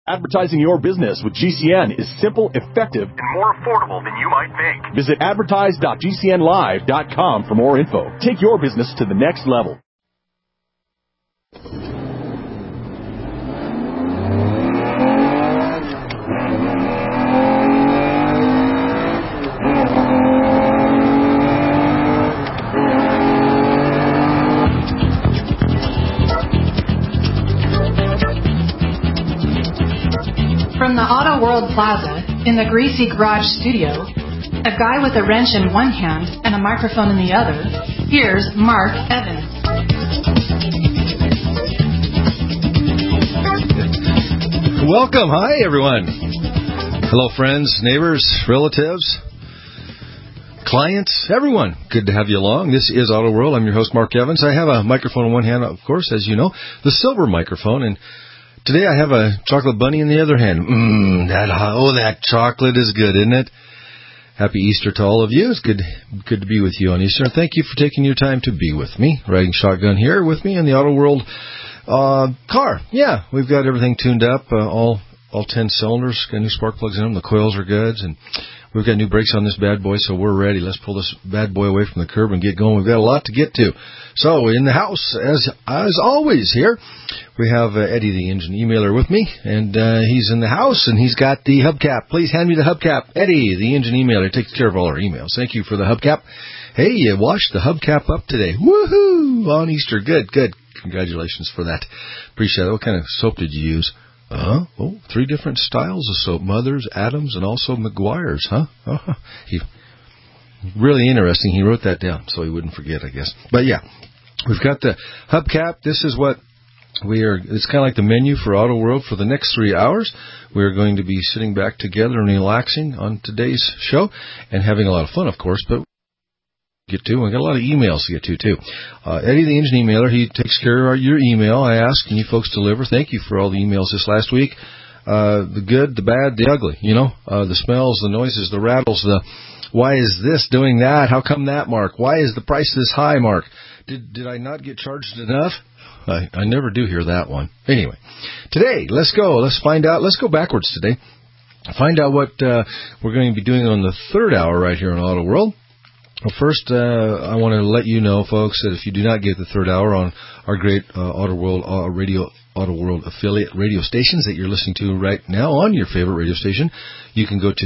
Advertising your business with GCN is simple, effective, and more affordable than you might think. Visit advertise.gcnlive.com for more info. Take your business to the next level. From the Auto World Plaza, in the Greasy Garage studio, a guy with a wrench in one hand and a microphone in the other, here's Mark Evans. Welcome. Hi, everyone. Hello, friends, neighbors, relatives, clients, everyone. Good to have you along. This is Auto World. I'm your host, Mark Evans. I have a microphone in one hand, of course, as you know, the silver microphone, and today I have a chocolate bunny in the other hand. That chocolate is good, isn't it? Happy Easter to all of you. It's good to be with you on Easter. Thank you for taking your time to be with me, riding shotgun here with me in the Auto World car. Yeah, we've got everything tuned up, all 10 cylinders, got new spark plugs in them, the coils are good, and we've got new brakes on this bad boy, so we're ready. Let's pull this bad boy away from the curb and get going. We've got a lot to get to. So, in the house, as always here, we have Eddie, the engine emailer, with me, and he's in the house, and he's got the hubcap. Please hand me the hubcap. Eddie, the engine emailer, takes care of all our emails. Thank you for the hubcap. Hey, you washed the hubcap up today. Woohoo! On Easter. Good. Congratulations for that. Appreciate it. What kind of soap did you use? 3 different styles of soap. Mother's, Adams, and also McGuire's, huh? Really interesting. He wrote that down so he wouldn't forget, I guess. But yeah, we've got the hubcap. This is what it's kind of like the menu for Auto World for the next 3 hours. We're going to be sitting back together and relaxing on today's show and having a lot of fun, of course, but we got a lot of emails to get to, too. Eddie, the engine emailer, he takes care of your email. I ask, and you folks deliver. Thank you for all the emails this last week. The good, the bad, the ugly, the smells, the noises, the rattles, the why is this doing that? How come that, Mark? Why is the price this high, Mark? Did I not get charged enough? I never do hear that one. Anyway, today, let's go. Let's find out. Let's go backwards today. Find out what we're going to be doing on the third hour right here on Auto World. Well, first, I want to let you know, folks, that if you do not get the third hour on our great Auto World affiliate radio stations that you're listening to right now on your favorite radio station, you can go to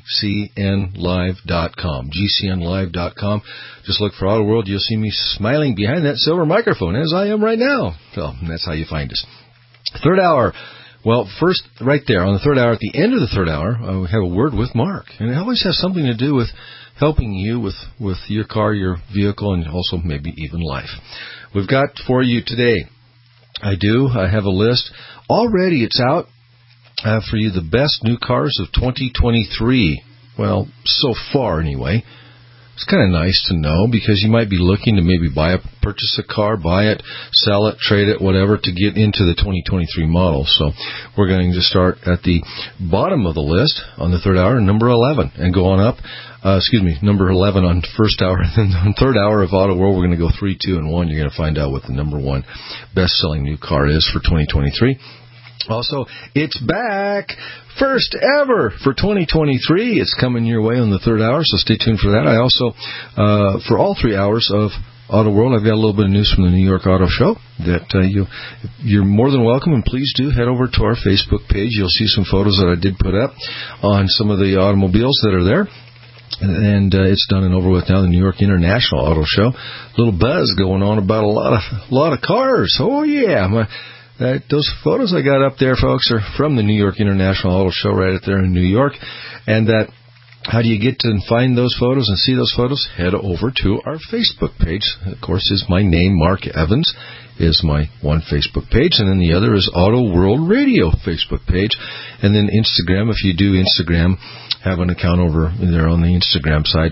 GCNlive.com. GCNlive.com. Just look for Auto World. You'll see me smiling behind that silver microphone, as I am right now. So that's how you find us. Third hour. Well, first, right there, on the third hour, at the end of the third hour, we have a word with Mark. And it always has something to do with helping you with your car, your vehicle, and also maybe even life. We've got for you today, I have a list. Already it's out for you, the best new cars of 2023. Well, so far anyway. It's kind of nice to know because you might be looking to maybe purchase a car, buy it, sell it, trade it, whatever, to get into the 2023 model. So we're going to start at the bottom of the list on the third hour, number 11, and go on up. Number 11 on first hour, and then on third hour of Auto World, we're going to go 3, 2, and 1. You're going to find out what the number 1 best-selling new car is for 2023. Also, it's back. First ever for 2023. It's coming your way on the third hour, so stay tuned for that. I also, for all 3 hours of Auto World, I've got a little bit of news from the New York Auto Show that you're more than welcome, and please do head over to our Facebook page. You'll see some photos that I did put up on some of the automobiles that are there. And it's done and over with now, the New York International Auto Show. A little buzz going on about a lot of cars. Oh, yeah. Those photos I got up there, folks, are from the New York International Auto Show right up there in New York. And how do you get to find those photos and see those photos? Head over to our Facebook page. Of course, is my name, Mark Evans, is my one Facebook page. And then the other is Auto World Radio Facebook page. And then Instagram, if you do Instagram, have an account over there on the Instagram side.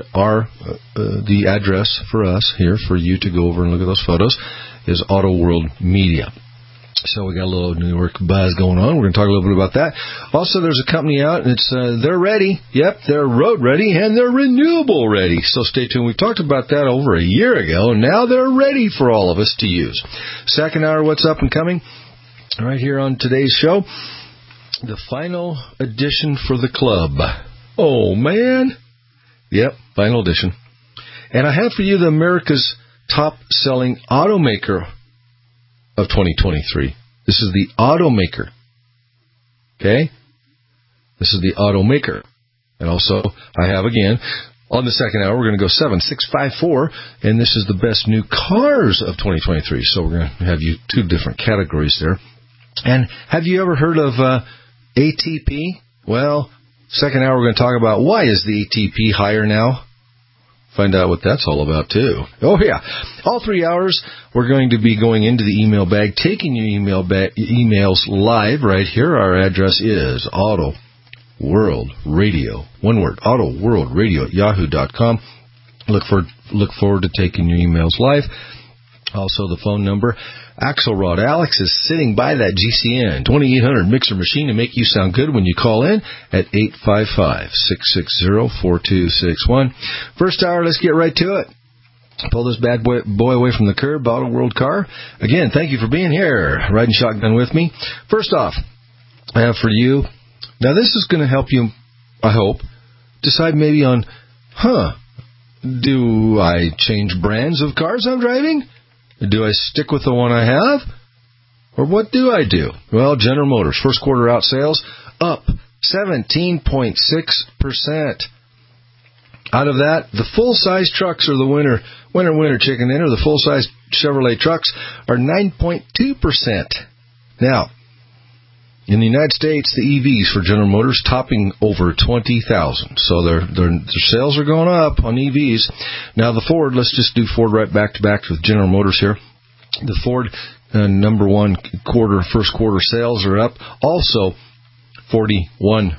The address for us here, for you to go over and look at those photos, is Auto World Media. So we got a little New York buzz going on. We're going to talk a little bit about that. Also, there's a company out, and they're ready. Yep, they're road ready, and they're renewable ready. So stay tuned. We talked about that over a year ago, and now they're ready for all of us to use. Second hour, what's up and coming? Right here on today's show. The final edition for the club. Oh, man. Yep, final edition. And I have for you the America's top-selling automaker of 2023. This is the automaker. Okay? This is the automaker. And also, I have again, on the second hour, we're going to go 7654, and this is the best new cars of 2023. So we're going to have you two different categories there. And have you ever heard of ATP? Well, second hour, we're going to talk about why is the ATP higher now. Find out what that's all about, too. Oh, yeah. All 3 hours, we're going to be going into the email bag, taking your emails live right here. Our address is AutoWorldRadio. One word, AutoWorldRadio@yahoo.com. Look forward to taking your emails live. Also, the phone number. Axelrod Alex is sitting by that GCN 2800 mixer machine to make you sound good when you call in at 855-660-4261. First hour, let's get right to it. Pull this bad boy away from the curb, Auto World Car. Again, thank you for being here, riding shotgun with me. First off, I have for you, now this is going to help you, I hope, decide maybe on, do I change brands of cars I'm driving? Do I stick with the one I have? Or what do I do? Well, General Motors, first quarter out sales up 17.6%. Out of that, the full-size trucks are the winner chicken dinner. The full-size Chevrolet trucks are 9.2%. Now, in the United States, the EVs for General Motors topping over 20,000. So their sales are going up on EVs. Now the Ford, let's just do Ford right back to back with General Motors here. The Ford first quarter sales are up also 41%.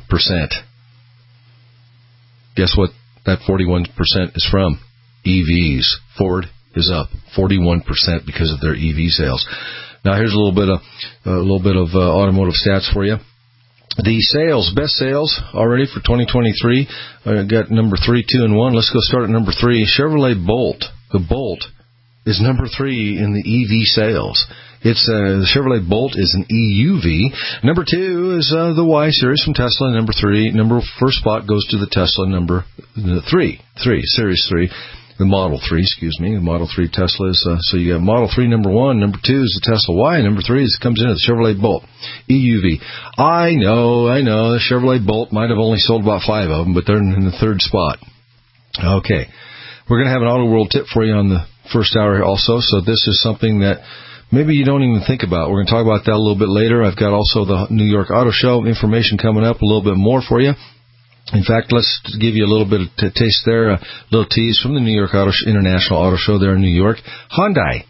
Guess what that 41% is from? EVs. Ford is up 41% because of their EV sales. Now here's a little bit of automotive stats for you. The best sales already for 2023. I got number 3, 2, and 1. Let's go start at number 3. Chevrolet Bolt. The Bolt is number 3 in the EV sales. The Chevrolet Bolt is an EUV. Number 2 is the Y series from Tesla. Number 3, first spot goes to the Tesla number 3, Series 3. The Model 3, the Model 3 Tesla is, so you got Model 3 number 1, number 2 is the Tesla Y, number 3 comes into the Chevrolet Bolt, EUV. I know, the Chevrolet Bolt might have only sold about 5 of them, but they're in the third spot. Okay. We're going to have an Auto World tip for you on the first hour also, so this is something that maybe you don't even think about. We're going to talk about that a little bit later. I've got also the New York Auto Show information coming up, a little bit more for you. In fact, let's give you a little bit of taste there, a little tease from the New York International Auto Show there in New York. Hyundai.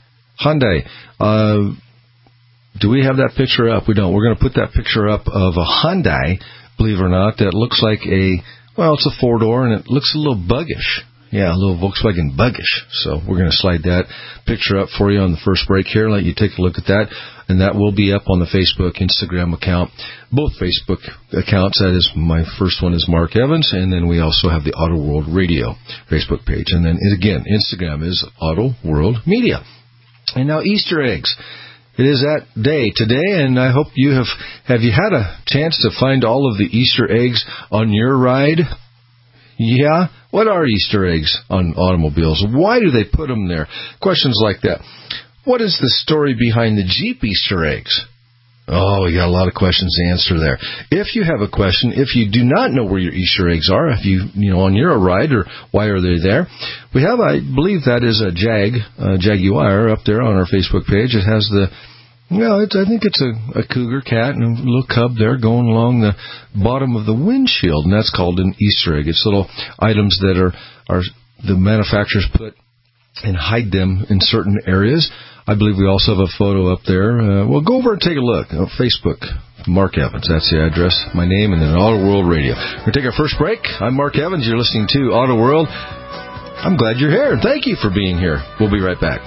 Do we have that picture up? We don't. We're going to put that picture up of a Hyundai, believe it or not, that looks like it's a 4-door, and it looks a little buggish. Yeah, a little Volkswagen buggish. So we're going to slide that picture up for you on the first break here and let you take a look at that. And that will be up on the Facebook, Instagram account, both Facebook accounts. That is, my first one is Mark Evans, and then we also have the Auto World Radio Facebook page. And then, again, Instagram is Auto World Media. And now Easter eggs. It is that day today, and I hope you have you had a chance to find all of the Easter eggs on your ride? Yeah? What are Easter eggs on automobiles? Why do they put them there? Questions like that. What is the story behind the Jeep Easter eggs? Oh, we got a lot of questions to answer there. If you have a question, if you do not know where your Easter eggs are, if you on your ride, or why are they there, we have, I believe that is a Jaguar up there on our Facebook page. It has I think it's a cougar cat and a little cub there going along the bottom of the windshield, and that's called an Easter egg. It's little items that are the manufacturers put and hide them in certain areas. I believe we also have a photo up there. Well, go over and take a look. Facebook, Mark Evans. That's the address, my name, and then Auto World Radio. We're going to take our first break. I'm Mark Evans. You're listening to Auto World. I'm glad you're here. Thank you for being here. We'll be right back.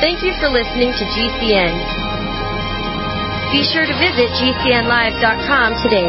Thank you for listening to GCN. Be sure to visit GCNlive.com today.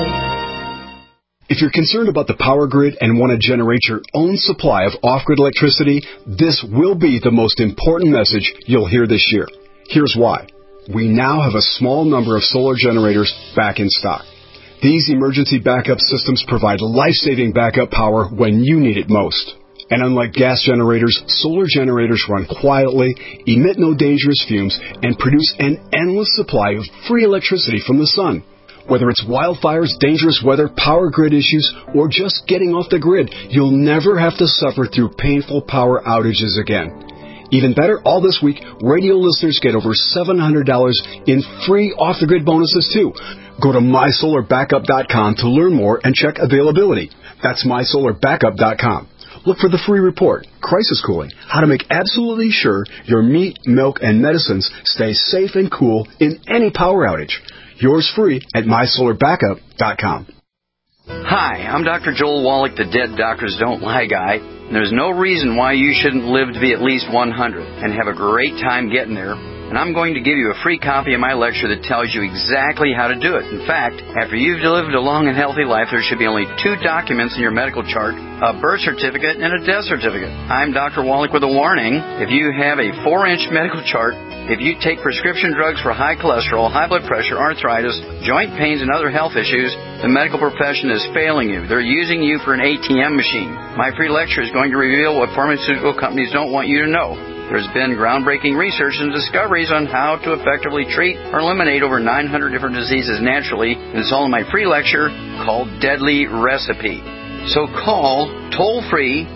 If you're concerned about the power grid and want to generate your own supply of off-grid electricity, this will be the most important message you'll hear this year. Here's why. We now have a small number of solar generators back in stock. These emergency backup systems provide life-saving backup power when you need it most. And unlike gas generators, solar generators run quietly, emit no dangerous fumes, and produce an endless supply of free electricity from the sun. Whether it's wildfires, dangerous weather, power grid issues, or just getting off the grid, you'll never have to suffer through painful power outages again. Even better, all this week, radio listeners get over $700 in free off-the-grid bonuses, too. Go to MySolarBackup.com to learn more and check availability. That's MySolarBackup.com. Look for the free report, Crisis Cooling, how to make absolutely sure your meat, milk, and medicines stay safe and cool in any power outage. Yours free at MySolarBackup.com. Hi, I'm Dr. Joel Wallach, the Dead Doctors Don't Lie guy. And there's no reason why you shouldn't live to be at least 100 and have a great time getting there. And I'm going to give you a free copy of my lecture that tells you exactly how to do it. In fact, after you've lived a long and healthy life, there should be only 2 documents in your medical chart, a birth certificate and a death certificate. I'm Dr. Wallach with a warning. If you have a 4-inch medical chart, if you take prescription drugs for high cholesterol, high blood pressure, arthritis, joint pains, and other health issues, the medical profession is failing you. They're using you for an ATM machine. My free lecture is going to reveal what pharmaceutical companies don't want you to know. There's been groundbreaking research and discoveries on how to effectively treat or eliminate over 900 different diseases naturally, and it's all in my free lecture called Deadly Recipe. So call toll-free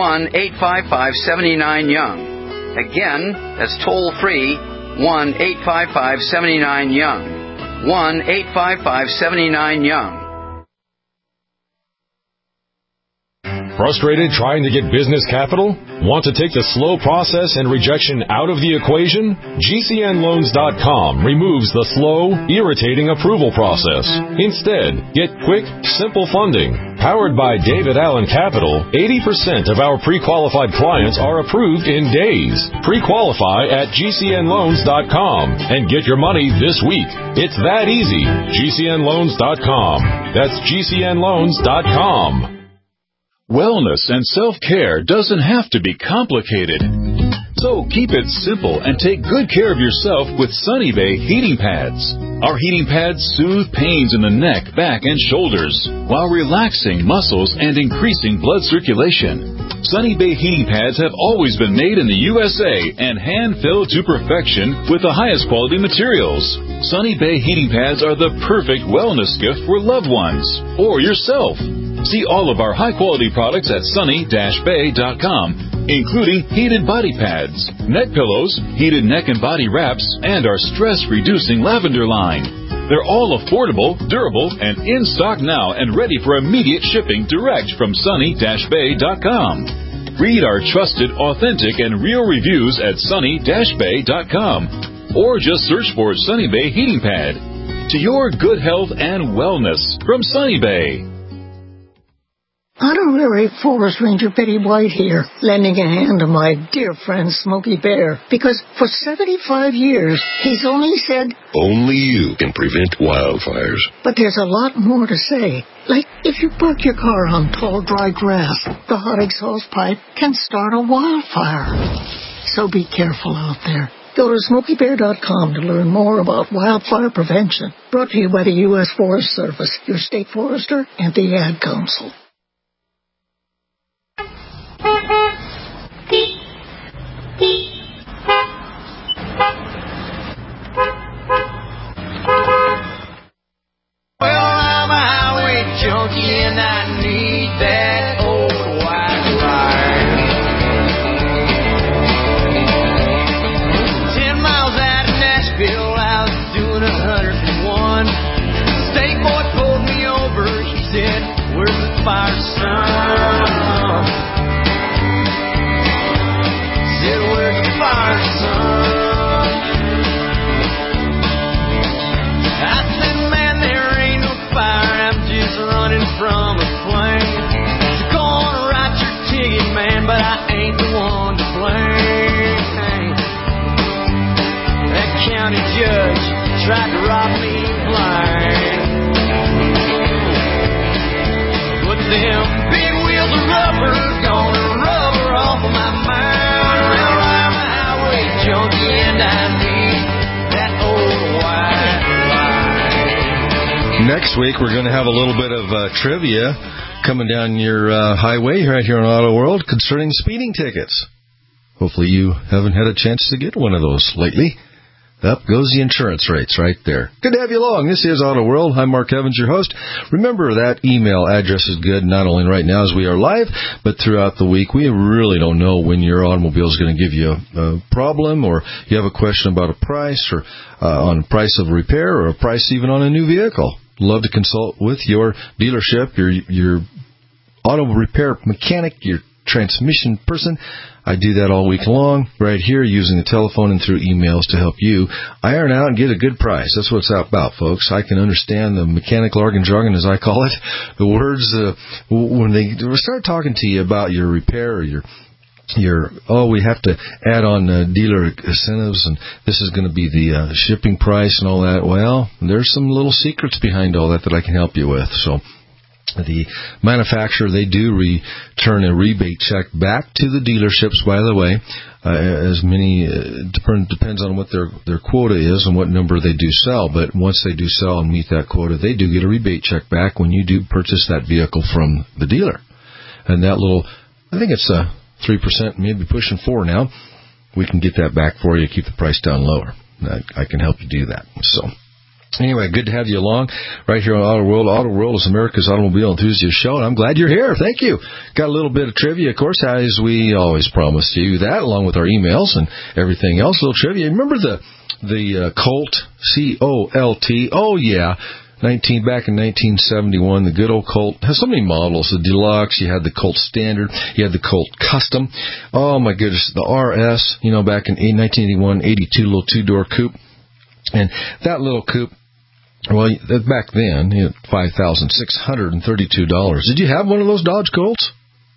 1-855-79-YOUNG. Again, that's toll-free 1-855-79-YOUNG. 1-855-79-YOUNG. Frustrated trying to get business capital? Want to take the slow process and rejection out of the equation? GCNloans.com removes the slow, irritating approval process. Instead, get quick, simple funding. Powered by David Allen Capital, 80% of our pre-qualified clients are approved in days. Pre-qualify at GCNloans.com and get your money this week. It's that easy. GCNloans.com. That's GCNloans.com. Wellness and self-care doesn't have to be complicated. So keep it simple and take good care of yourself with Sunny Bay heating pads. Our heating pads soothe pains in the neck, back, and shoulders while relaxing muscles and increasing blood circulation. Sunny Bay heating pads have always been made in the USA and hand-filled to perfection with the highest quality materials. Sunny Bay heating pads are the perfect wellness gift for loved ones or yourself. See all of our high-quality products at sunny-bay.com, including heated body pads, neck pillows, heated neck and body wraps, and our stress-reducing lavender line. They're all affordable, durable, and in stock now and ready for immediate shipping direct from sunny-bay.com. Read our trusted, authentic, and real reviews at sunny-bay.com, or just search for Sunny Bay Heating Pad. To your good health and wellness from Sunny Bay. Honorary Forest Ranger Betty White here, lending a hand to my dear friend Smokey Bear, because for 75 years, he's only said, only you can prevent wildfires. But there's a lot more to say. Like, if you park your car on tall, dry grass, the hot exhaust pipe can start a wildfire. So be careful out there. Go to SmokeyBear.com to learn more about wildfire prevention. Brought to you by the U.S. Forest Service, your state forester, and the Ad Council. Well, I'm a highway junkie and I need that old white wire. 10 miles out of Nashville, I was doing 101. State boy pulled me over, he said, where's the fire? tried to rob me blind. But them big wheels of rubber gonna rubber off of my mind. Well, I'm a highway junkie and I need that old white line. Next week, we're going to have a little bit of trivia coming down your highway right here on Auto World concerning speeding tickets. Hopefully you haven't had a chance to get one of those lately. Up goes the insurance rates right there. Good to have you along. This is Auto World. I'm Mark Evans, your host. Remember, that email address is good not only right now as we are live, but throughout the week. We really don't know when your automobile is going to give you a problem, or you have a question about a price, or on price of repair, or a price even on a new vehicle. Love to consult with your dealership, your auto repair mechanic, your transmission person. I do that all week long right here using the telephone and through emails to help you iron out and get a good price. That's what it's about, folks. I can understand the mechanical jargon, as I call it. The words, when they start talking to you about your repair or your we have to add on dealer incentives, and this is going to be the shipping price and all that. Well, there's some little secrets behind all that I can help you with. So the manufacturer, they do return a rebate check back to the dealerships, by the way. As many, depends on what their quota is and what number they do sell. But once they do sell and meet that quota, they do get a rebate check back when you do purchase that vehicle from the dealer. And that little, I think it's 3%, maybe pushing 4% now. We can get that back for you, keep the price down lower. I can help you do that. So anyway, good to have you along right here on Auto World. Auto World is America's automobile enthusiast show, and I'm glad you're here. Thank you. Got a little bit of trivia, of course, as we always promise you that, along with our emails and everything else. A little trivia. Remember the Colt, C-O-L-T? Oh, yeah. Back in 1971, the good old Colt has so many models. The Deluxe, you had the Colt Standard, you had the Colt Custom. Oh, my goodness, the RS, back in 1981, 82, little two-door coupe. And that little coupe, well, back then, $5,632. Did you have one of those Dodge Colts?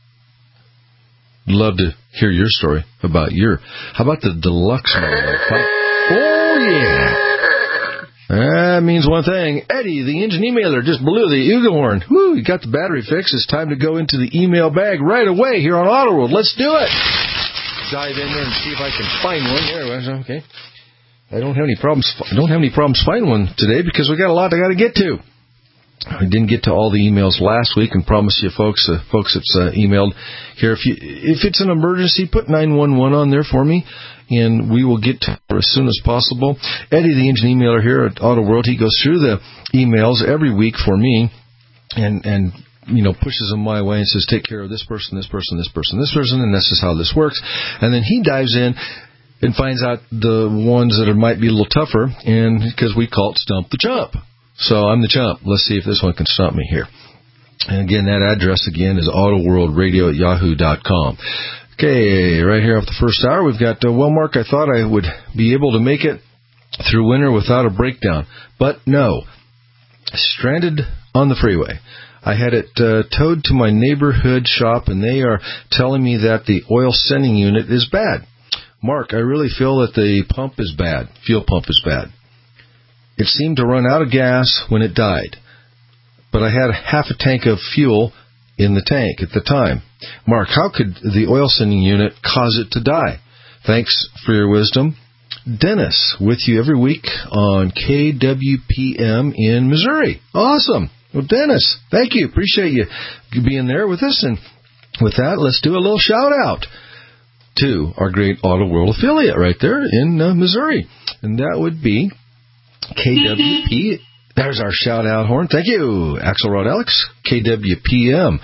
Love to hear your story about how about the Deluxe model? Oh, yeah. That means one thing. Eddie, the engine emailer, just blew the Ugelhorn. Woo, you got the battery fixed. It's time to go into the email bag right away here on Auto World. Let's do it. Dive in there and see if I can find one. There it was. Okay. I don't have any problems finding one today because we got a lot I got to get to. I didn't get to all the emails last week and promise you folks that's emailed here, if it's an emergency, put 911 on there for me, and we will get to it as soon as possible. Eddie, the engine emailer here at Auto World, he goes through the emails every week for me and pushes them my way and says, take care of this person, this person, this person, this person, and this is how this works. And then he dives in and finds out the ones that might be a little tougher, and because we call it Stump the Chump. So I'm the chump. Let's see if this one can stump me here. And again, that address again is autoworldradio@yahoo.com. Okay, right here off the first hour, we've got, Mark, I thought I would be able to make it through winter without a breakdown. But no. Stranded on the freeway. I had it towed to my neighborhood shop, and they are telling me that the oil sending unit is bad. Mark, I really feel that the pump is bad. Fuel pump is bad. It seemed to run out of gas when it died, but I had half a tank of fuel in the tank at the time. Mark, how could the oil sending unit cause it to die? Thanks for your wisdom. Dennis, with you every week on KWPM in Missouri. Awesome. Well, Dennis, thank you. Appreciate you being there with us. And with that, let's do a little shout-out to our great Auto World affiliate right there in Missouri. And that would be KWP. There's our shout-out horn. Thank you, Axelrod Alex. KWPM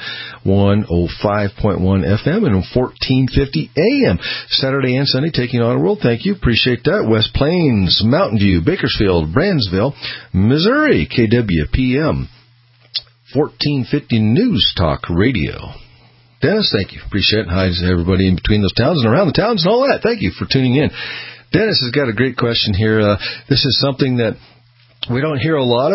105.1 FM and 1450 AM. Saturday and Sunday taking Auto World. Thank you. Appreciate that. West Plains, Mountain View, Bakersfield, Brandsville, Missouri. KWPM 1450 News Talk Radio. Dennis, thank you. Appreciate it. Hi to everybody in between those towns and around the towns and all that. Thank you for tuning in. Dennis has got a great question here. This is something that we don't hear a lot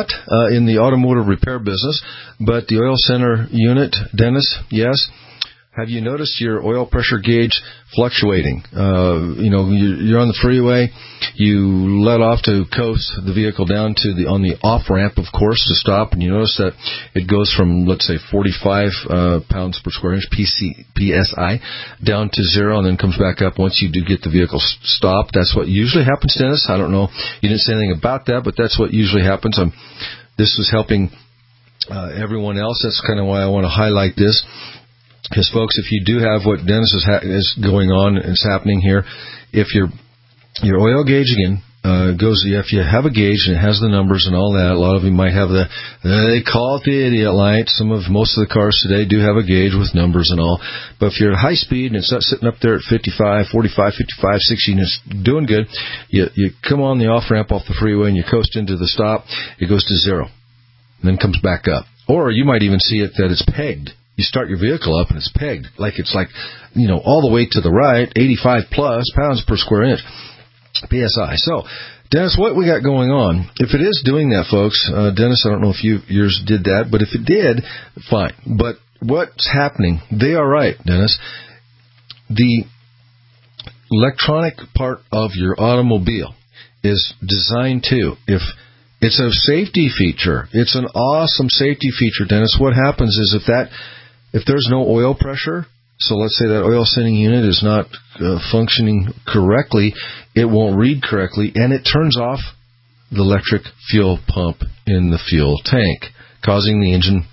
in the automotive repair business, but the oil center unit, Dennis, yes, Have you noticed your oil pressure gauge fluctuating? You're on the freeway, you let off to coast the vehicle down to on the off ramp, of course, to stop, and you notice that it goes from, let's say, 45 pounds per square inch PSI down to 0, and then comes back up once you do get the vehicle stopped. That's what usually happens, Dennis. I don't know. You didn't say anything about that, but that's what usually happens. This was helping everyone else. That's kind of why I want to highlight this. Because, folks, if you do have what Dennis is going on, it's happening here. If your oil gauge again if you have a gauge and it has the numbers and all that, a lot of you might have they call it the idiot light. Most of the cars today do have a gauge with numbers and all. But if you're at high speed and it's not sitting up there at 55, 45, 55, 60 and it's doing good, you come on the off ramp off the freeway and you coast into the stop, it goes to 0, and then comes back up. Or you might even see it that it's pegged. You start your vehicle up and it's pegged, it's all the way to the right, 85 plus pounds per square inch PSI. So, Dennis, what we got going on, if it is doing that, folks, Dennis, I don't know if yours did that, but if it did, fine. But what's happening, they are right, Dennis. The electronic part of your automobile is designed to, if it's a safety feature, it's an awesome safety feature, Dennis. What happens is if there's no oil pressure, so let's say that oil sending unit is not functioning correctly, it won't read correctly, and it turns off the electric fuel pump in the fuel tank, causing the engine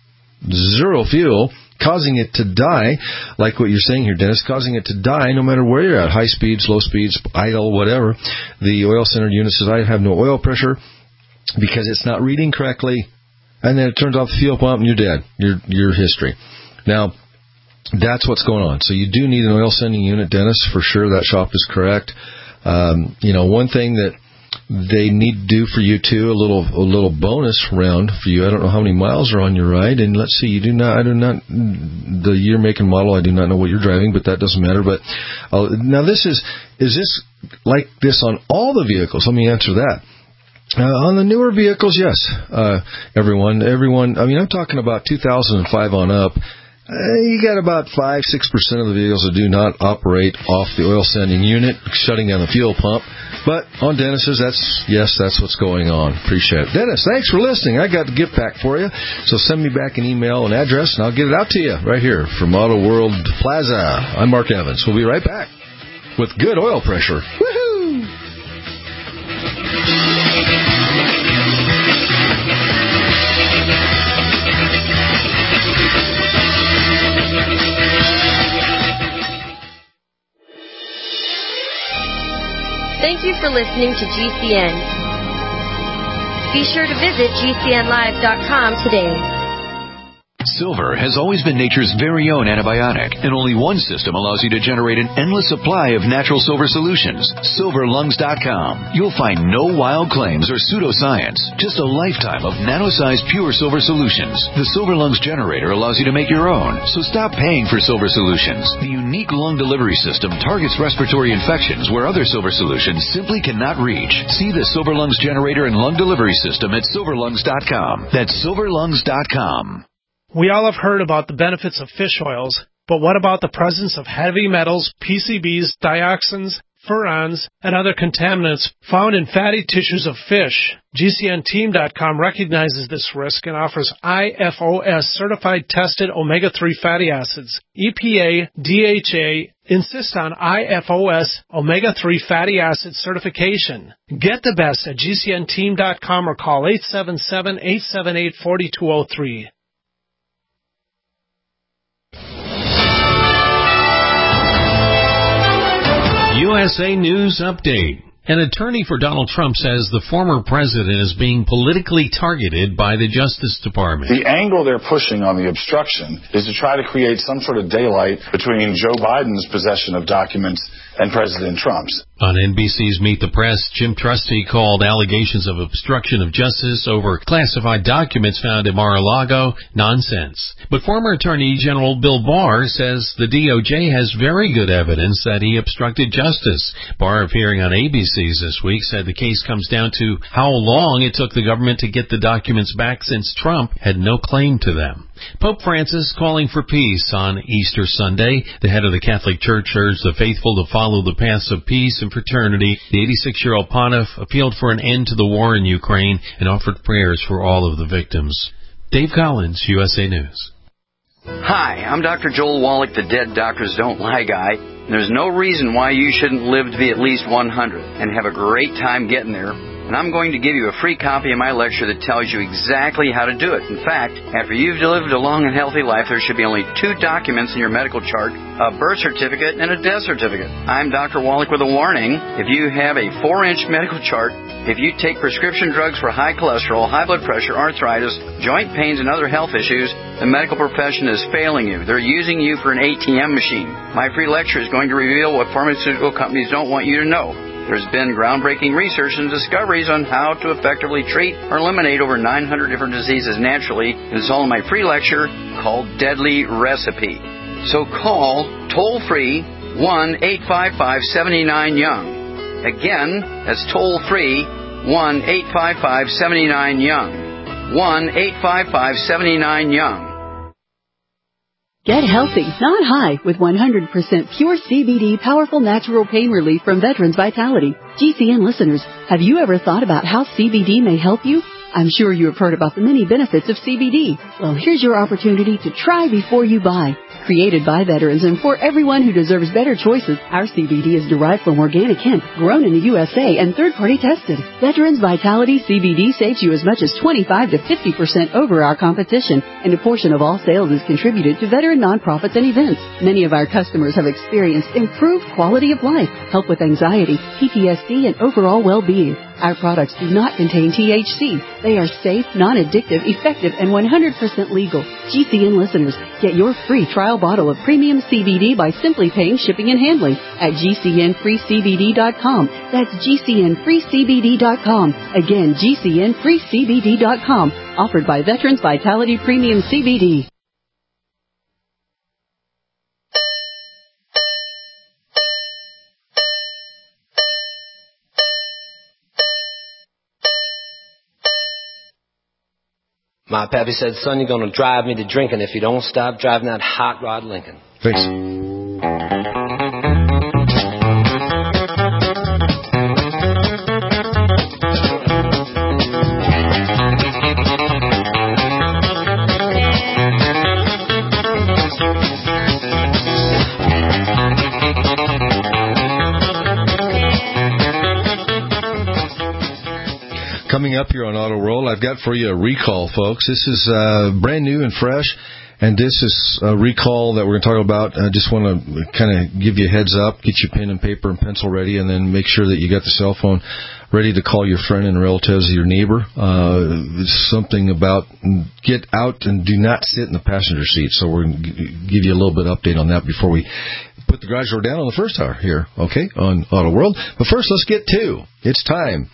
0 fuel, causing it to die, like what you're saying here, Dennis, causing it to die no matter where you're at, high speeds, low speeds, idle, whatever. The oil-centered unit says, I have no oil pressure because it's not reading correctly, and then it turns off the fuel pump and you're dead. Your history. Now, that's what's going on. So you do need an oil sending unit, Dennis, for sure. That shop is correct. One thing that they need to do for you too, a little bonus round for you. I don't know how many miles are on your ride, and let's see, I do not the year, make, and model. I do not know what you're driving, but that doesn't matter. But now is this like this on all the vehicles? Let me answer that. On the newer vehicles, yes. Everyone. I mean, I'm talking about 2005 on up. You got about 5-6% of the vehicles that do not operate off the oil sending unit, shutting down the fuel pump. But on Dennis's, that's what's going on. Appreciate it. Dennis, thanks for listening. I got the gift pack for you. So send me back an email and address, and I'll get it out to you right here from Auto World Plaza. I'm Mark Evans. We'll be right back with good oil pressure. Woohoo! Thank you for listening to GCN. Be sure to visit GCNlive.com today. Silver has always been nature's very own antibiotic, and only one system allows you to generate an endless supply of natural silver solutions. SilverLungs.com. You'll find no wild claims or pseudoscience, just a lifetime of nano-sized pure silver solutions. The Silver Lungs generator allows you to make your own, so stop paying for silver solutions. The unique lung delivery system targets respiratory infections where other silver solutions simply cannot reach. See the Silver Lungs generator and lung delivery system at SilverLungs.com. That's SilverLungs.com. We all have heard about the benefits of fish oils, but what about the presence of heavy metals, PCBs, dioxins, furans, and other contaminants found in fatty tissues of fish? GCNteam.com recognizes this risk and offers IFOS certified tested omega-3 fatty acids. EPA, DHA insist on IFOS omega-3 fatty acid certification. Get the best at GCNteam.com or call 877-878-4203. USA News Update. An attorney for Donald Trump says the former president is being politically targeted by the Justice Department. The angle they're pushing on the obstruction is to try to create some sort of daylight between Joe Biden's possession of documents and President Trump's. On NBC's Meet the Press, Jim Trusty called allegations of obstruction of justice over classified documents found at Mar-a-Lago nonsense. But former Attorney General Bill Barr says the DOJ has very good evidence that he obstructed justice. Barr, appearing on ABC's this week, said the case comes down to how long it took the government to get the documents back since Trump had no claim to them. Pope Francis calling for peace on Easter Sunday. The head of the Catholic Church urged the faithful to follow the paths of peace and fraternity. The 86-year-old pontiff appealed for an end to the war in Ukraine and offered prayers for all of the victims. Dave Collins, USA News. Hi, I'm Dr. Joel Wallach, the Dead Doctors Don't Lie guy. There's no reason why you shouldn't live to be at least 100 and have a great time getting there. And I'm going to give you a free copy of my lecture that tells you exactly how to do it. In fact, after you've lived a long and healthy life, there should be only 2 documents in your medical chart, a birth certificate and a death certificate. I'm Dr. Wallach with a warning. If you have a 4-inch medical chart, if you take prescription drugs for high cholesterol, high blood pressure, arthritis, joint pains, and other health issues, the medical profession is failing you. They're using you for an ATM machine. My free lecture is going to reveal what pharmaceutical companies don't want you to know. There's been groundbreaking research and discoveries on how to effectively treat or eliminate over 900 different diseases naturally, and it's all in my free lecture called Deadly Recipe. So call toll-free 1-855-79-YOUNG. Again, that's toll-free 1-855-79-YOUNG. 1-855-79-YOUNG. Get healthy, not high, with 100% pure CBD powerful natural pain relief from Veterans Vitality. GCN listeners, have you ever thought about how CBD may help you? I'm sure you have heard about the many benefits of CBD. Well, here's your opportunity to try before you buy. Created by veterans and for everyone who deserves better choices, our CBD is derived from organic hemp, grown in the USA, and third-party tested. Veterans Vitality CBD saves you as much as 25 to 50% over our competition, and a portion of all sales is contributed to veteran nonprofits and events. Many of our customers have experienced improved quality of life, help with anxiety, PTSD, and overall well-being. Our products do not contain THC. They are safe, non-addictive, effective, and 100% legal. GCN listeners, get your free trial bottle of premium CBD by simply paying shipping and handling at GCNFreeCBD.com. That's GCNFreeCBD.com. Again, GCNFreeCBD.com. Offered by Veterans Vitality Premium CBD. My pappy said, son, you're going to drive me to drinking if you don't stop driving that hot rod Lincoln. Thanks. Coming up here on Auto World, I've got for you a recall, folks. This is brand new and fresh, and this is a recall that we're going to talk about. I just want to kind of give you a heads up, get your pen and paper and pencil ready, and then make sure that you got the cell phone ready to call your friend and relatives, your neighbor. It's something about get out and do not sit in the passenger seat. So we're going to give you a little bit of update on that before we put the garage door down on the first hour here, okay, on Auto World. But first, let's get to it's time.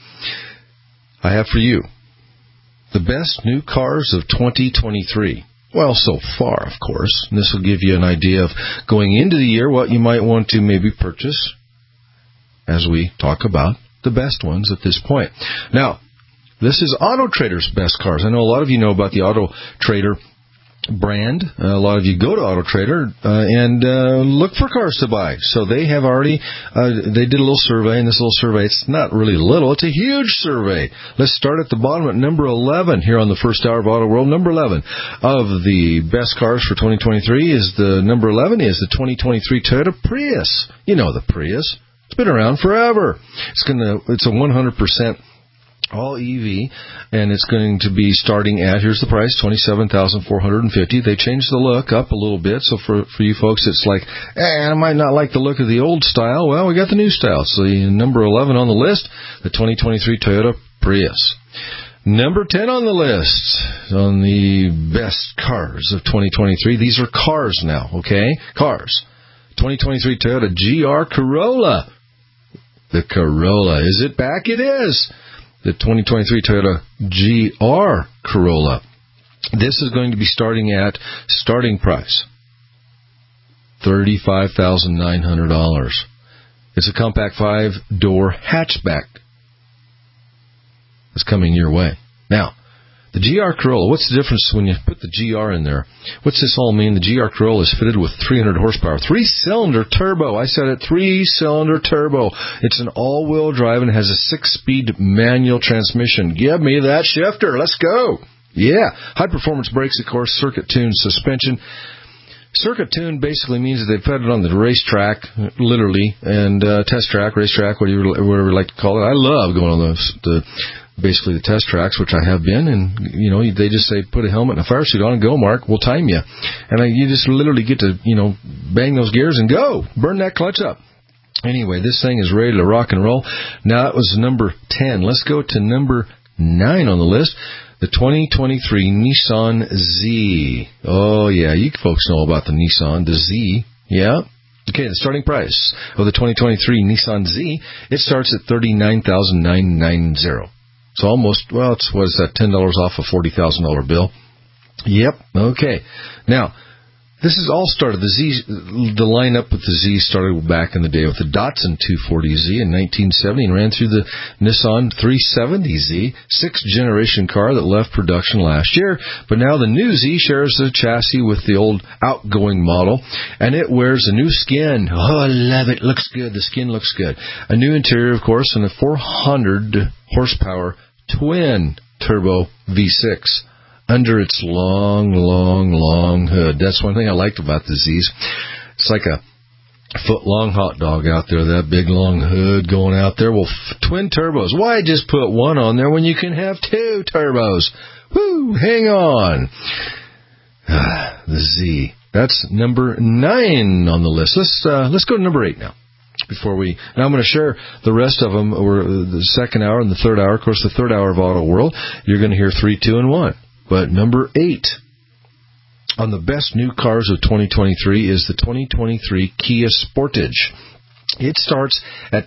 I have for you the best new cars of 2023. Well, so far, of course. And this will give you an idea of going into the year what you might want to maybe purchase as we talk about the best ones at this point. Now, this is Auto Trader's best cars. I know a lot of you know about the Auto Trader brand. A lot of you go to Auto Trader and look for cars to buy. So they have already they did a little survey, and this little survey, it's not really little, it's a huge survey. Let's start at the bottom at number 11 here on the first hour of Auto World. Number 11 of the best cars for 2023 is the number 11 is the 2023 Toyota Prius. You know the Prius. It's been around forever. It's a 100% all EV, and it's going to be starting at, here's the price, $27,450. They changed the look up a little bit, so for you folks, it's like, I might not like the look of the old style. Well, we got the new style. So the number 11 on the list, the 2023 Toyota Prius. Number 10 on the list, on the best cars of 2023. These are cars now, okay? Cars. 2023 Toyota GR Corolla. The Corolla. Is it back? It is. The 2023 Toyota GR Corolla. This is going to be starting at starting price $35,900. It's a compact 5-door hatchback. It's coming your way. Now, The GR Corolla, what's the difference when you put the GR in there? What's this all mean? The GR Corolla is fitted with 300 horsepower, 3-cylinder turbo. I said it, 3-cylinder turbo. It's an all-wheel drive and has a 6-speed manual transmission. Give me that shifter. Let's go. Yeah. High-performance brakes, of course, circuit-tuned suspension. Circuit-tuned basically means that they put it on the racetrack, literally, and test track, racetrack, whatever you like to call it. I love going on basically the test tracks, which I have been, and, they just say, put a helmet and a fire suit on and go, Mark, we'll time you. And you just literally get to, bang those gears and go. Burn that clutch up. Anyway, this thing is ready to rock and roll. Now, that was number 10. Let's go to number 9 on the list. The 2023 Nissan Z. Oh, yeah, you folks know about the Nissan, the Z. Yeah? Okay, the starting price of the 2023 Nissan Z, it starts at $39,990. So almost, it's $10 off a $40,000 bill. Yep, okay. Now, this is all started. The lineup with the Z started back in the day with the Datsun 240Z in 1970 and ran through the Nissan 370Z, 6th generation car that left production last year. But now the new Z shares the chassis with the old outgoing model, and it wears a new skin. Oh, I love it. Looks good. The skin looks good. A new interior, of course, and a 400 horsepower twin turbo V6. Under its long hood. That's one thing I liked about the Z's. It's like a foot-long hot dog out there, that big long hood going out there. Well, twin turbos. Why just put one on there when you can have 2 turbos? Woo, hang on. The Z. That's number 9 on the list. Let's go to number 8 now. Now I'm going to share the rest of them, or the second hour and the third hour. Of course, the third hour of Auto World, you're going to hear 3, 2, and 1. But number 8 on the best new cars of 2023 is the 2023 Kia Sportage. It starts at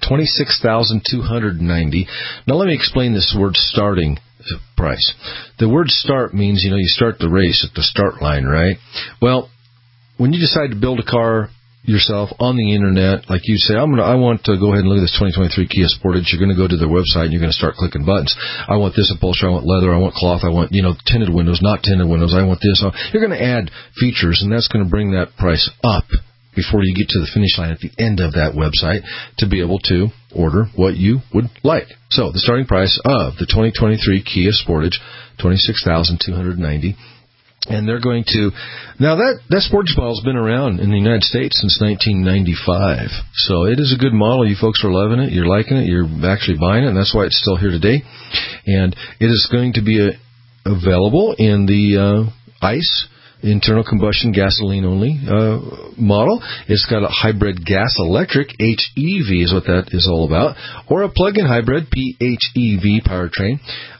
$26,290. Now let me explain this word starting price. The word start means, you start the race at the start line, right? Well, when you decide to build a car yourself on the internet, like you say, I want to go ahead and look at this 2023 Kia Sportage. You're going to go to their website and you're going to start clicking buttons. I want this upholstery, I want leather, I want cloth, I want, tinted windows, not tinted windows, I want this. You're going to add features, and that's going to bring that price up before you get to the finish line at the end of that website to be able to order what you would like. So the starting price of the 2023 Kia Sportage, $26,290. And they're going to... Now, that Sportage model has been around in the United States since 1995. So it is a good model. You folks are loving it. You're liking it. You're actually buying it, and that's why it's still here today. And it is going to be available in the ICE, internal combustion gasoline-only model. It's got a hybrid gas-electric, HEV is what that is all about, or a plug-in hybrid, PHEV powertrain.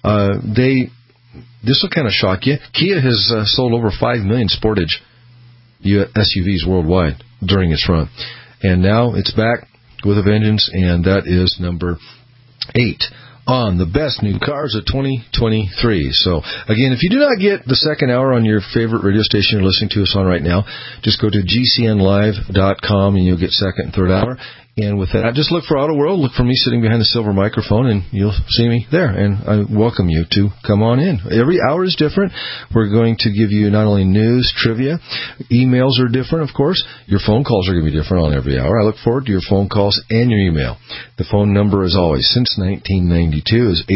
This will kind of shock you. Kia has sold over 5 million Sportage SUVs worldwide during its run. And now it's back with a vengeance, and that is number 8 on the best new cars of 2023. So, again, if you do not get the second hour on your favorite radio station you're listening to us on right now, just go to GCNlive.com and you'll get second and third hour. And with that, just look for Auto World. Look for me sitting behind the silver microphone, and you'll see me there. And I welcome you to come on in. Every hour is different. We're going to give you not only news, trivia, emails are different, of course. Your phone calls are going to be different on every hour. I look forward to your phone calls and your email. The phone number, as always, since 1992 is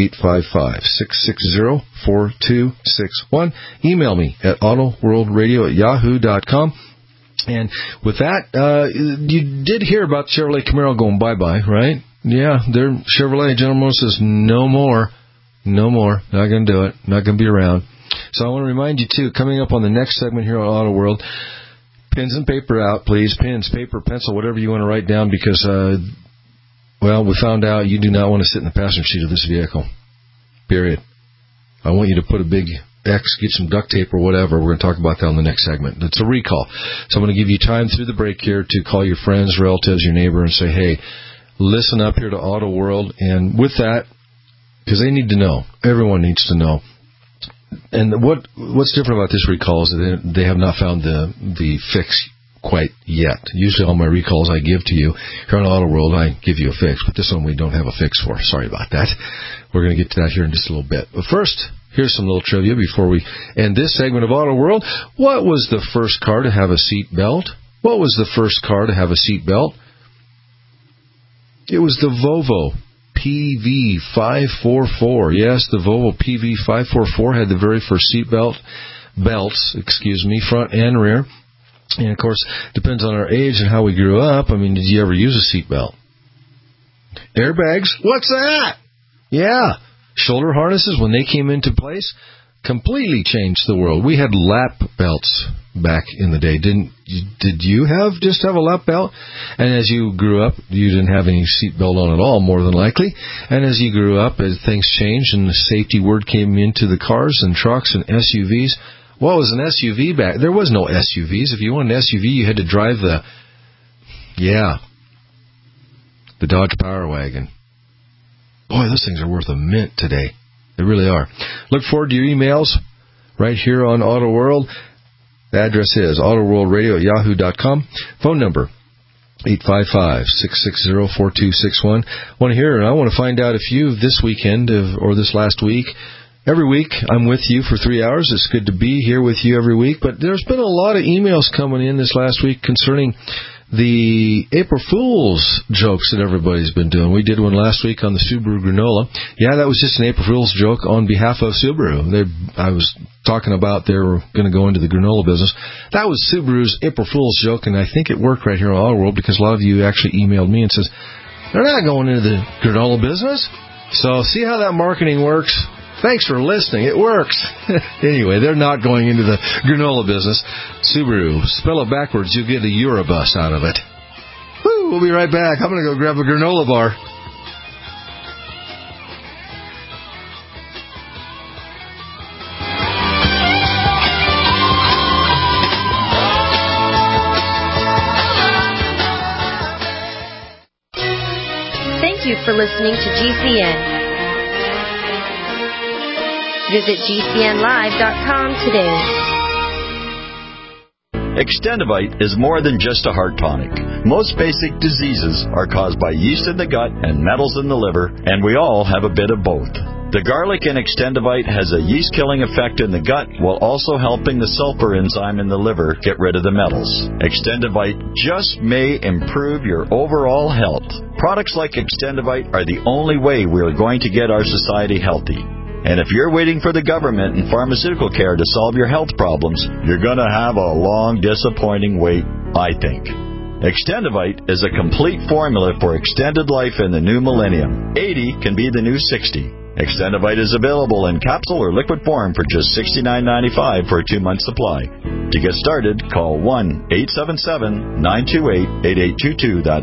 855-660-4261. Email me at autoworldradio@yahoo.com. And with that, you did hear about Chevrolet Camaro going bye-bye, right? Yeah, their Chevrolet General Motors says no more, not going to do it, not going to be around. So I want to remind you, too, coming up on the next segment here on Auto World, pens and paper out, please. Pens, paper, pencil, whatever you want to write down, because, we found out you do not want to sit in the passenger seat of this vehicle, period. I want you to put a big X, get some duct tape or whatever. We're going to talk about that on the next segment. It's a recall. So I'm going to give you time through the break here to call your friends, relatives, your neighbor, and say, hey, listen up here to Auto World. And with that, because they need to know, everyone needs to know. And what's different about this recall is that they have not found the fix quite yet. Usually all my recalls I give to you here on Auto World, I give you a fix. But this one we don't have a fix for. Sorry about that. We're going to get to that here in just a little bit. But first, Here's some little trivia before we end this segment of Auto World. What was the first car to have a seat belt? What was the first car to have a seat belt? It was the Volvo PV544. Yes, the Volvo PV544 had the very first seat belts, front and rear. And, of course, depends on our age and how we grew up. I mean, did you ever use a seat belt? Airbags? What's that? Yeah. Shoulder harnesses, when they came into place, completely changed the world. We had lap belts back in the day. Did you have a lap belt? And as you grew up, you didn't have any seat belt on at all, more than likely. And as you grew up, as things changed and the safety word came into the cars and trucks and SUVs, what was an SUV back? There was no SUVs. If you wanted an SUV, you had to drive the Dodge Power Wagon. Boy, those things are worth a mint today. They really are. Look forward to your emails right here on Auto World. The address is autoworldradio@yahoo.com. Phone number 855-660-4261. I want to find out if you this weekend or this last week. Every week, I'm with you for 3 hours. It's good to be here with you every week. But there's been a lot of emails coming in this last week concerning the April Fool's jokes that everybody's been doing. We did one last week on the Subaru Granola. Yeah, that was just an April Fool's joke on behalf of Subaru. I was talking about they were going to go into the granola business. That was Subaru's April Fool's joke, and I think it worked right here on Auto World because a lot of you actually emailed me and says, they're not going into the granola business. So see how that marketing works? Thanks for listening. It works. Anyway, they're not going into the granola business. Subaru, spell it backwards, you'll get a Eurobus out of it. Woo, we'll be right back. I'm going to go grab a granola bar. Thank you for listening to GCN. Visit GCNlive.com today. Extendivite is more than just a heart tonic. Most basic diseases are caused by yeast in the gut and metals in the liver, and we all have a bit of both. The garlic in Extendivite has a yeast-killing effect in the gut while also helping the sulfur enzyme in the liver get rid of the metals. Extendivite just may improve your overall health. Products like Extendivite are the only way we are going to get our society healthy. And if you're waiting for the government and pharmaceutical care to solve your health problems, you're going to have a long, disappointing wait, I think. Extendivite is a complete formula for extended life in the new millennium. 80 can be the new 60. Extendivite is available in capsule or liquid form for just $69.95 for a 2-month supply. To get started, call 1-877-928-8822. That's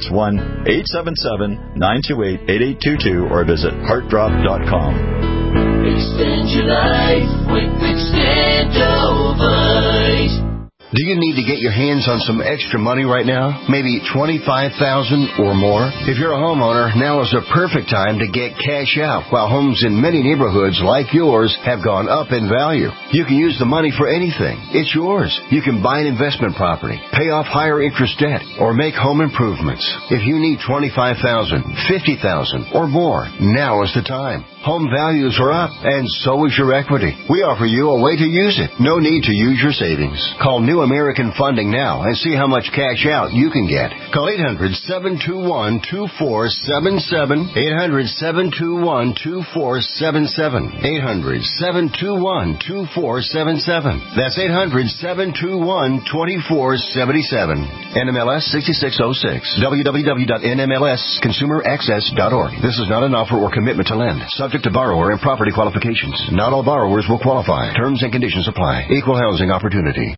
1-877-928-8822 or visit heartdrop.com. Extend your life with Extendivite. Do you need to get your hands on some extra money right now? Maybe $25,000 or more? If you're a homeowner, now is the perfect time to get cash out while homes in many neighborhoods like yours have gone up in value. You can use the money for anything. It's yours. You can buy an investment property, pay off higher interest debt, or make home improvements. If you need $25,000, $50,000 or more, now is the time. Home values are up, and so is your equity. We offer you a way to use it. No need to use your savings. Call New American Funding now and see how much cash out you can get. Call 800-721-2477. 800-721-2477. 800-721-2477. That's 800-721-2477. NMLS 6606. www.nmlsconsumeraccess.org. This is not an offer or commitment to lend. Subject to borrower and property qualifications. Not all borrowers will qualify. Terms and conditions apply. Equal housing opportunity.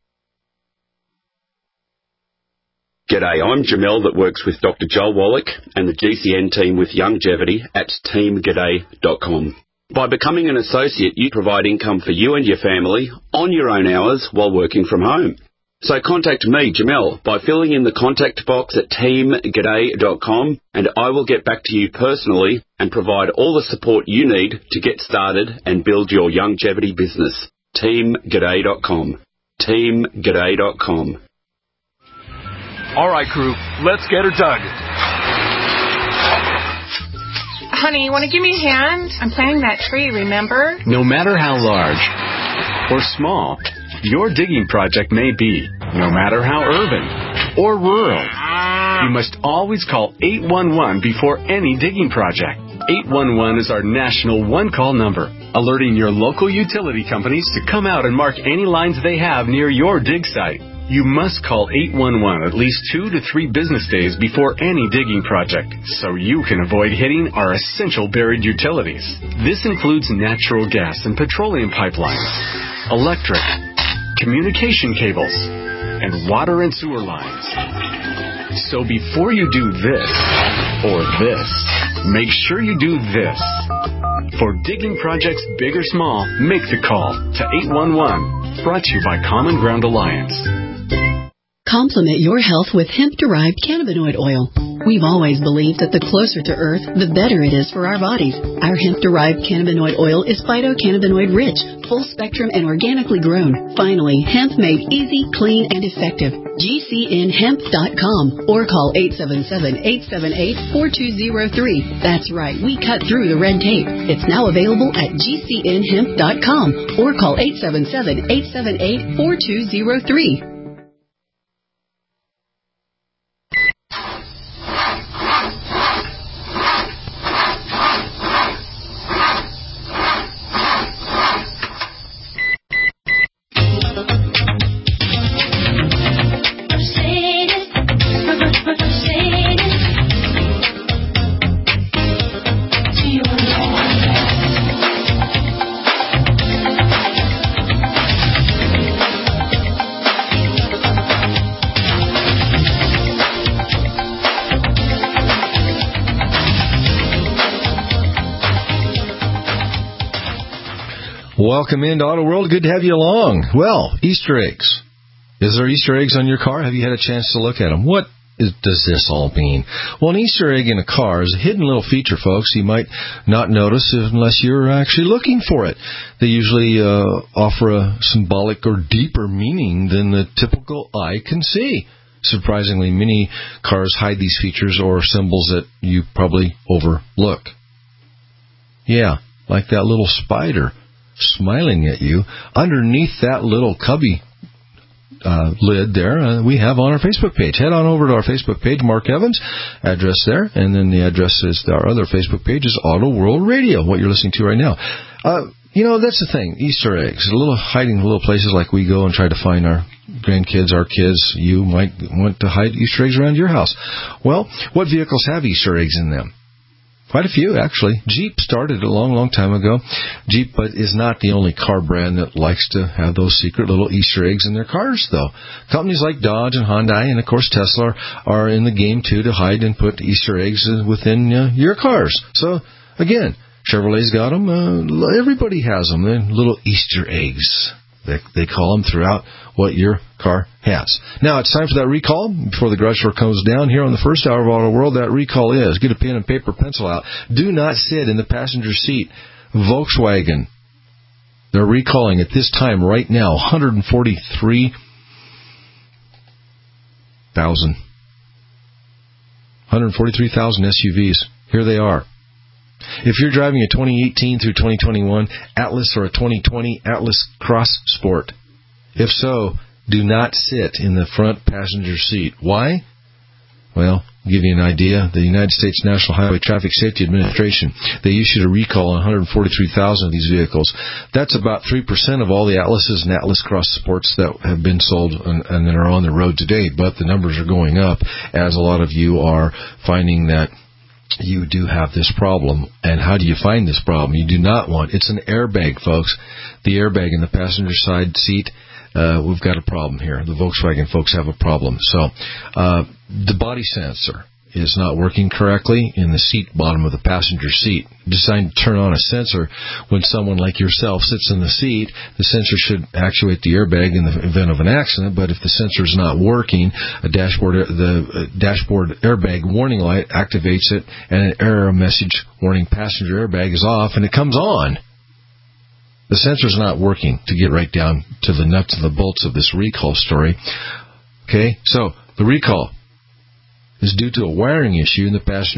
G'day, I'm Jamel that works with Dr. Joel Wallach and the GCN team with Longevity at teamg'day.com. By becoming an associate, you provide income for you and your family on your own hours while working from home. So contact me, Jamel, by filling in the contact box at teamg'day.com, and I will get back to you personally and provide all the support you need to get started and build your longevity business. teamg'day.com. teamg'day.com. All right, crew, let's get her dug. Honey, you want to give me a hand? I'm planting that tree, remember? No matter how large or small your digging project may be, no matter how urban or rural, you must always call 811 before any digging project. 811 is our national one-call number, alerting your local utility companies to come out and mark any lines they have near your dig site. You must call 811 at least 2 to 3 business days before any digging project, so you can avoid hitting our essential buried utilities. This includes natural gas and petroleum pipelines, electric, communication cables, and water and sewer lines. So before you do this or this, make sure you do this. For digging projects big or small, make the call to 811. Brought to you by Common Ground Alliance. Complement your health with hemp-derived cannabinoid oil. We've always believed that the closer to Earth, the better it is for our bodies. Our hemp-derived cannabinoid oil is phytocannabinoid-rich, full-spectrum, and organically grown. Finally, hemp made easy, clean, and effective. GCNhemp.com or call 877-878-4203. That's right, we cut through the red tape. It's now available at GCNhemp.com or call 877-878-4203. Welcome into Auto World. Good to have you along. Well, Easter eggs. Is there Easter eggs on your car? Have you had a chance to look at them? What does this all mean? Well, an Easter egg in a car is a hidden little feature, folks. You might not notice unless you're actually looking for it. They usually offer a symbolic or deeper meaning than the typical eye can see. Surprisingly, many cars hide these features or symbols that you probably overlook. Yeah, like that little spider smiling at you underneath that little cubby lid there we have on our Facebook page. Head on over to our Facebook page, Mark Evans, address there, and then the address is our other Facebook page is Auto World Radio, what you're listening to right now. That's the thing, Easter eggs, hiding in little places like we go and try to find our grandkids, our kids. You might want to hide Easter eggs around your house. Well, what vehicles have Easter eggs in them? Quite a few, actually. Jeep started a long, long time ago. Jeep is not the only car brand that likes to have those secret little Easter eggs in their cars, though. Companies like Dodge and Hyundai and, of course, Tesla are in the game, too, to hide and put Easter eggs within your cars. So, again, Chevrolet's got them. Everybody has them. They're little Easter eggs. They call them throughout what your car has. Now, it's time for that recall. Before the garage door comes down here on the first hour of Auto World, that recall is, get a pen and paper, pencil out. Do not sit in the passenger seat. Volkswagen. They're recalling at this time right now 143,000 SUVs. Here they are. If you're driving a 2018 through 2021 Atlas or a 2020 Atlas Cross Sport, if so, do not sit in the front passenger seat. Why? Well, I'll give you an idea. The United States National Highway Traffic Safety Administration, they issued a recall on 143,000 of these vehicles. That's about 3% of all the Atlases and Atlas Cross Sports that have been sold and that are on the road today. But the numbers are going up as a lot of you are finding that you do have this problem. And how do you find this problem? You do not want, it's an airbag, folks. The airbag in the passenger side seat, we've got a problem here. The Volkswagen folks have a problem. So, the body sensor is not working correctly in the seat bottom of the passenger seat. Designed to turn on a sensor when someone like yourself sits in the seat. The sensor should actuate the airbag in the event of an accident, but if the sensor is not working, the dashboard airbag warning light activates it, and an error message warning passenger airbag is off, and it comes on. The sensor's not working to get right down to the nuts and the bolts of this recall story. Okay, so the recall is due to a wiring issue in the passenger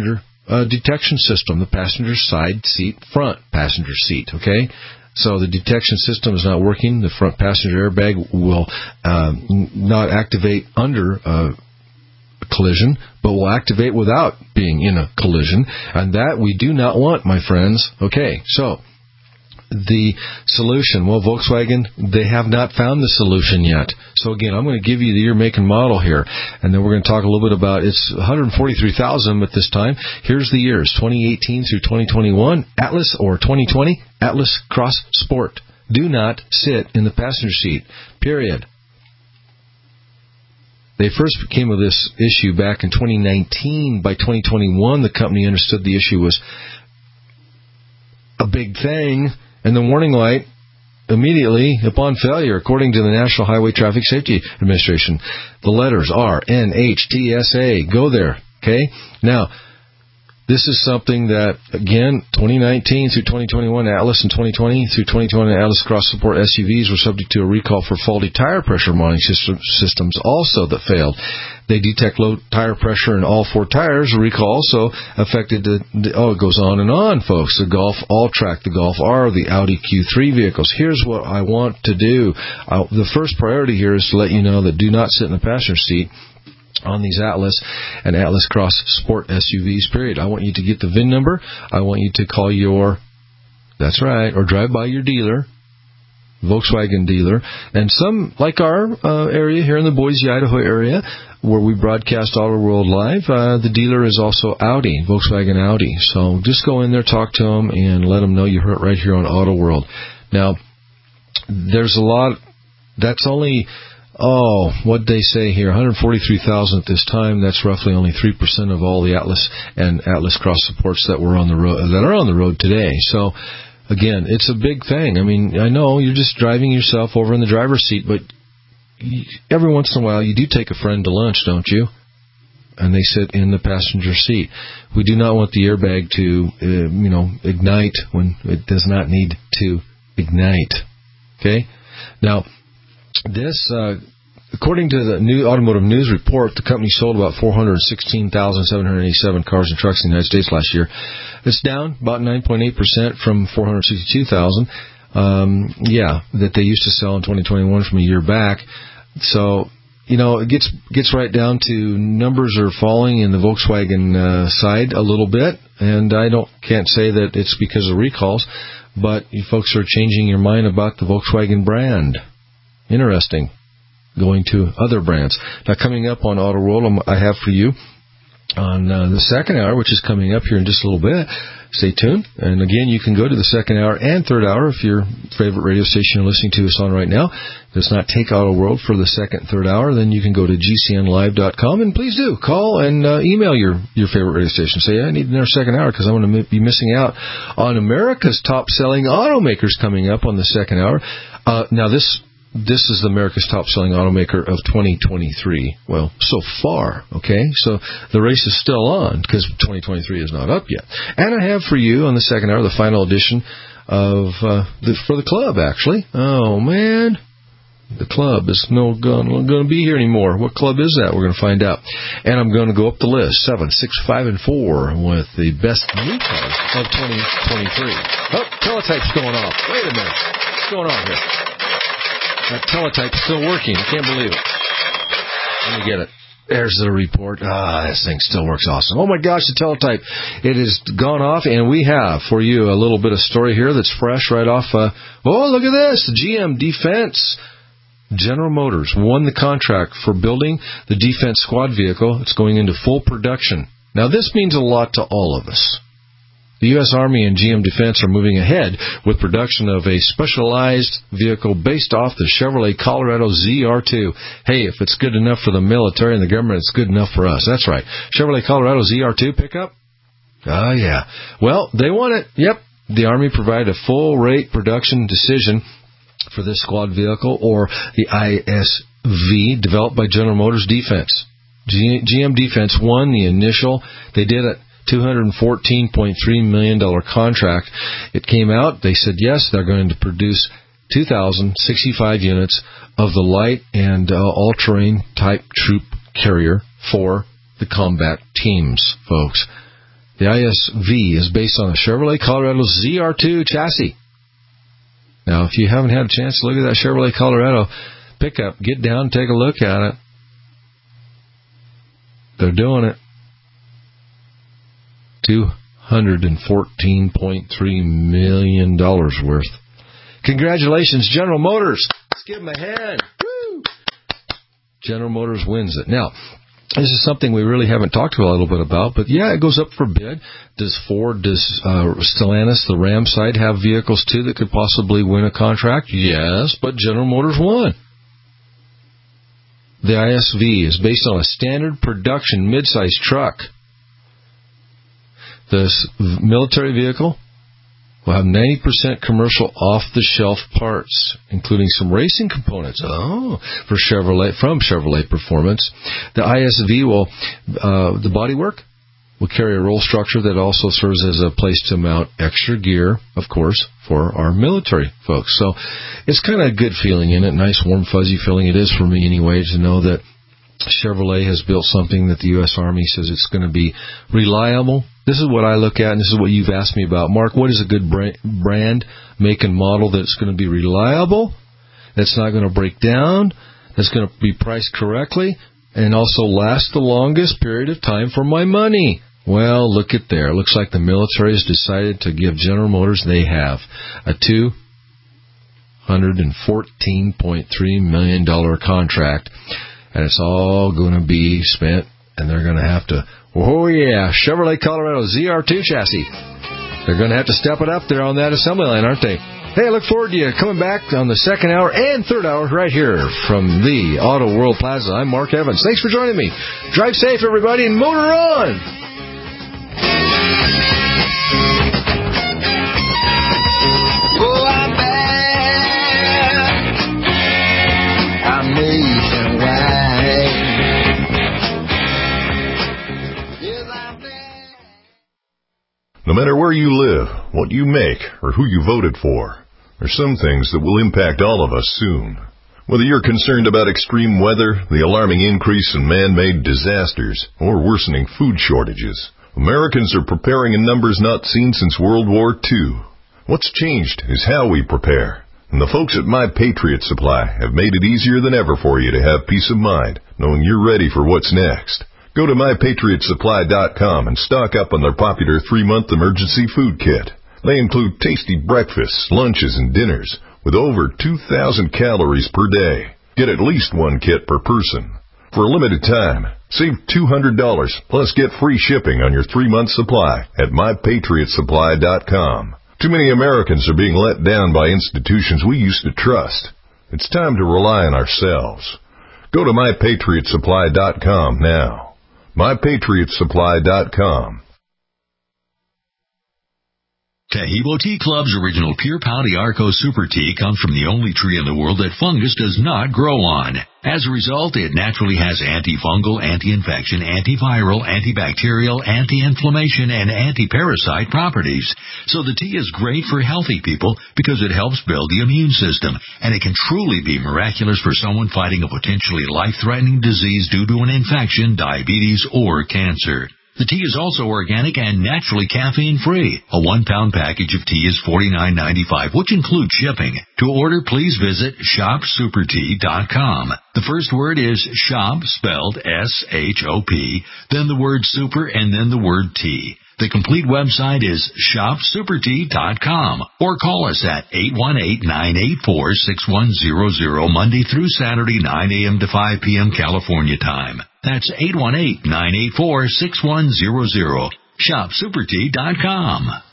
detection system, the passenger side seat, front passenger seat, okay? So the detection system is not working. The front passenger airbag will not activate under a collision, but will activate without being in a collision, and that we do not want, my friends. Okay, so the solution, well, Volkswagen, they have not found the solution yet. So again, I'm going to give you the year, make, and model here, and then we're going to talk a little bit about, it's 143,000 at this time. Here's the years, 2018 through 2021, Atlas, or 2020, Atlas Cross Sport. Do not sit in the passenger seat, period. They first came with this issue back in 2019. By 2021, the company understood the issue was a big thing, and the warning light immediately upon failure, according to the National Highway Traffic Safety Administration. The letters are NHTSA. Go there, okay? Now, this is something that, again, 2019 through 2021 Atlas and 2020 through 2021 Atlas Cross Support SUVs were subject to a recall for faulty tire pressure monitoring systems also that failed. They detect low tire pressure in all four tires. The recall also affected it goes on and on, folks. The Golf All-Track, the Golf R, the Audi Q3 vehicles. Here's what I want to do. The first priority here is to let you know that do not sit in the passenger seat on these Atlas and Atlas Cross Sport SUVs, period. I want you to get the VIN number. I want you to call that's right, or drive by your dealer, Volkswagen dealer. And some, like our area here in the Boise, Idaho area, where we broadcast Auto World Live, the dealer is also Audi, Volkswagen Audi. So just go in there, talk to them, and let them know you heard it right here on Auto World. Now, there's a lot, that's only... what'd they say here? 143,000 at this time. That's roughly only 3% of all the Atlas and Atlas Cross Supports that were on the road, that are on the road today. So, again, it's a big thing. I mean, I know you're just driving yourself over in the driver's seat, but every once in a while you do take a friend to lunch, don't you? And they sit in the passenger seat. We do not want the airbag to, ignite when it does not need to ignite. Okay? Now, this, according to the new Automotive News report, the company sold about 416,787 cars and trucks in the United States last year. It's down about 9.8% from 462,000, that they used to sell in 2021 from a year back. So, it gets right down to numbers are falling in the Volkswagen side a little bit, and I can't say that it's because of recalls, but you folks are changing your mind about the Volkswagen brand. Interesting. Going to other brands. Now, coming up on Auto World, I have for you on the second hour, which is coming up here in just a little bit. Stay tuned. And again, you can go to the second hour and third hour if your favorite radio station you're listening to us on right now does not take Auto World for the second and third hour. Then you can go to GCNlive.com, and please do call and email your favorite radio station. Say, I need another second hour because I want to be missing out on America's top-selling automakers coming up on the second hour. Now, this is America's top-selling automaker of 2023. Well, so far, okay? So the race is still on because 2023 is not up yet. And I have for you on the second hour the final edition of for the club, actually. Oh, man. The club is not going to be here anymore. What club is that? We're going to find out. And I'm going to go up the list, 7, 6, 5, and 4, with the best new cars of 2023. Oh, teletype's going off. Wait a minute. What's going on here? That teletype's still working. I can't believe it. Let me get it. There's the report. This thing still works awesome. Oh, my gosh, the teletype. It has gone off, and we have for you a little bit of story here that's fresh right off. Look at this. The GM Defense. General Motors won the contract for building the Defense Squad vehicle. It's going into full production. Now, this means a lot to all of us. The U.S. Army and GM Defense are moving ahead with production of a specialized vehicle based off the Chevrolet Colorado ZR2. Hey, if it's good enough for the military and the government, it's good enough for us. That's right. Chevrolet Colorado ZR2 pickup? Oh, yeah. Well, they want it. Yep. The Army provided a full-rate production decision for this squad vehicle, or the ISV, developed by General Motors Defense. GM Defense won the initial. They did it. $214.3 million contract. It came out. They said, yes, they're going to produce 2,065 units of the light and all-terrain type troop carrier for the combat teams, folks. The ISV is based on the Chevrolet Colorado ZR2 chassis. Now, if you haven't had a chance to look at that Chevrolet Colorado pickup, get down and take a look at it. They're doing it. $214.3 million worth. Congratulations, General Motors. Let's give them a hand. Woo! General Motors wins it. Now, this is something we really haven't talked a little bit about, but yeah, it goes up for bid. Does Stellantis, the Ram side, have vehicles too that could possibly win a contract? Yes, but General Motors won. The ISV is based on a standard production mid-size truck. This military vehicle will have 90% commercial off-the-shelf parts, including some racing components. For Chevrolet, from Chevrolet Performance. The ISV will, the bodywork will carry a roll structure that also serves as a place to mount extra gear, of course, for our military folks. So it's kind of a good feeling in it, nice, warm, fuzzy feeling. It is for me anyway, to know that Chevrolet has built something that the U.S. Army says it's going to be reliable. This is what I look at, and this is what you've asked me about. Mark, what is a good brand, make, and model that's going to be reliable, that's not going to break down, that's going to be priced correctly, and also last the longest period of time for my money? Well, look at there. It looks like the military has decided to give General Motors, they have a $214.3 million contract, and it's all going to be spent, and they're going to have to, Chevrolet Colorado ZR2 chassis. They're going to have to step it up there on that assembly line, aren't they? Hey, I look forward to you coming back on the second hour and third hour right here from the Auto World Plaza. I'm Mark Evans. Thanks for joining me. Drive safe, everybody, and motor on! Oh, I'm bad. I'm nationwide. No matter where you live, what you make, or who you voted for, there's some things that will impact all of us soon. Whether you're concerned about extreme weather, the alarming increase in man-made disasters, or worsening food shortages, Americans are preparing in numbers not seen since World War II. What's changed is how we prepare. And the folks at My Patriot Supply have made it easier than ever for you to have peace of mind, knowing you're ready for what's next. Go to MyPatriotSupply.com and stock up on their popular 3-month emergency food kit. They include tasty breakfasts, lunches, and dinners with over 2,000 calories per day. Get at least one kit per person. For a limited time, save $200 plus get free shipping on your 3-month supply at MyPatriotSupply.com. Too many Americans are being let down by institutions we used to trust. It's time to rely on ourselves. Go to MyPatriotSupply.com now. MyPatriotSupply.com. Taheebo Tea Club's original Pure Pouty Arco Super Tea comes from the only tree in the world that fungus does not grow on. As a result, it naturally has antifungal, anti-infection, antiviral, antibacterial, anti-inflammation, and anti-parasite properties. So the tea is great for healthy people because it helps build the immune system, and it can truly be miraculous for someone fighting a potentially life-threatening disease due to an infection, diabetes, or cancer. The tea is also organic and naturally caffeine-free. A 1-pound package of tea is $49.95, which includes shipping. To order, please visit ShopSuperTea.com. The first word is shop, spelled S-H-O-P, then the word super, and then the word tea. The complete website is ShopSuperTea.com, or call us at 818-984-6100, Monday through Saturday, 9 a.m. to 5 p.m. California time. That's 818-984-6100. ShopSuperTea.com.